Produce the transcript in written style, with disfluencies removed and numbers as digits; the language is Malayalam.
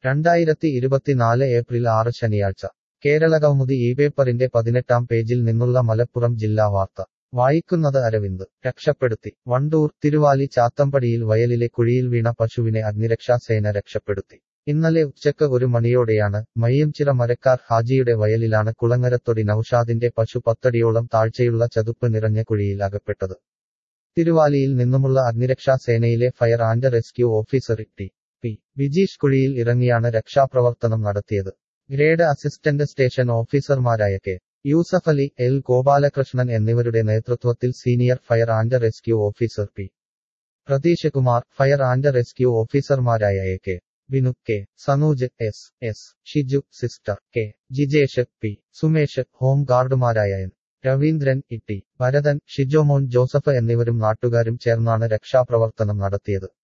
2024 ഏപ്രിൽ 6 ശനിയാഴ്ച കേരളകൗമുദി ഈ പേപ്പറിന്റെ 18-ാം പേജിൽ നിന്നുള്ള മലപ്പുറം ജില്ലാ വാർത്ത വായിക്കുന്നത് അരവിന്ദ്. രക്ഷപ്പെടുത്തി. വണ്ടൂർ തിരുവാലി ചാത്തമ്പടിയിൽ വയലിലെ കുഴിയിൽ വീണ പശുവിനെ അഗ്നിരക്ഷാസേന രക്ഷപ്പെടുത്തി. ഇന്നലെ ഉച്ചക്ക് 1 മണിയോടെയാണ് മയ്യംചിറ മരക്കാർ ഹാജിയുടെ വയലിലാണ് കുളങ്ങരത്തൊടി നൌഷാദിന്റെ പശു 10 അടിയോളം താഴ്ചയുള്ള ചതുപ്പ് നിറഞ്ഞ കുഴിയിൽ അകപ്പെട്ടത്. തിരുവാലിയിൽ നിന്നുമുള്ള അഗ്നിരക്ഷാസേനയിലെ fire and rescue officer T. P. Vijeesh കുഴിയിൽ ഇറങ്ങിയാണ് രക്ഷാപ്രവർത്തനം നടത്തിയത്. ഗ്രേഡ് അസിസ്റ്റന്റ് സ്റ്റേഷൻ ഓഫീസർമാരായ കെ. യൂസഫലി, എൽ. ഗോപാലകൃഷ്ണൻ എന്നിവരുടെ നേതൃത്വത്തിൽ senior fire and rescue officer P. Pratheesh Kumar, fire and rescue ഓഫീസർമാരായ A. K. Binu, K. Sanuj, S. S. Shiju, sister K. Jijesh, P. Sumesh, home ഗാർഡുമാരായ N. Raveendran, E. T. Bharathan, Shijomon Joseph എന്നിവരും നാട്ടുകാരും ചേർന്നാണ് രക്ഷാപ്രവർത്തനം നടത്തിയത്.